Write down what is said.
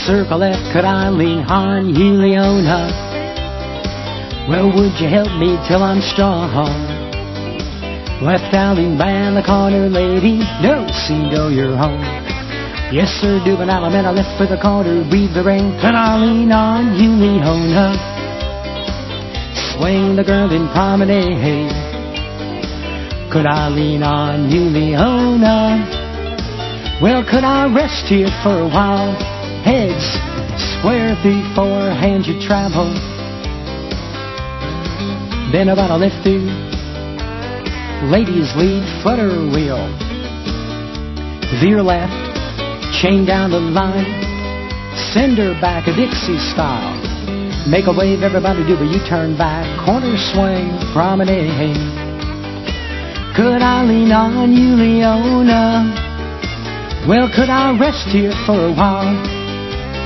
circle left, could I lean on you, Leona? Well, would you help me till I'm strong? Left alley by the corner, lady, no seem to you're home. Yes, sir, do an element, I left for the corner, read the ring, could I lean on you, Leona? Swing the girl in promenade, could I lean on you, Leona? Well, could I rest here for a while? Heads square, 3, 4, hands you travel. Then about a lift through, ladies lead, flutter wheel. Veer left, chain down the line, send her back a Dixie style. Make a wave, everybody do a U-turn back, corner swing, promenade. Could I lean on you, Leona? Well, could I rest here for a while?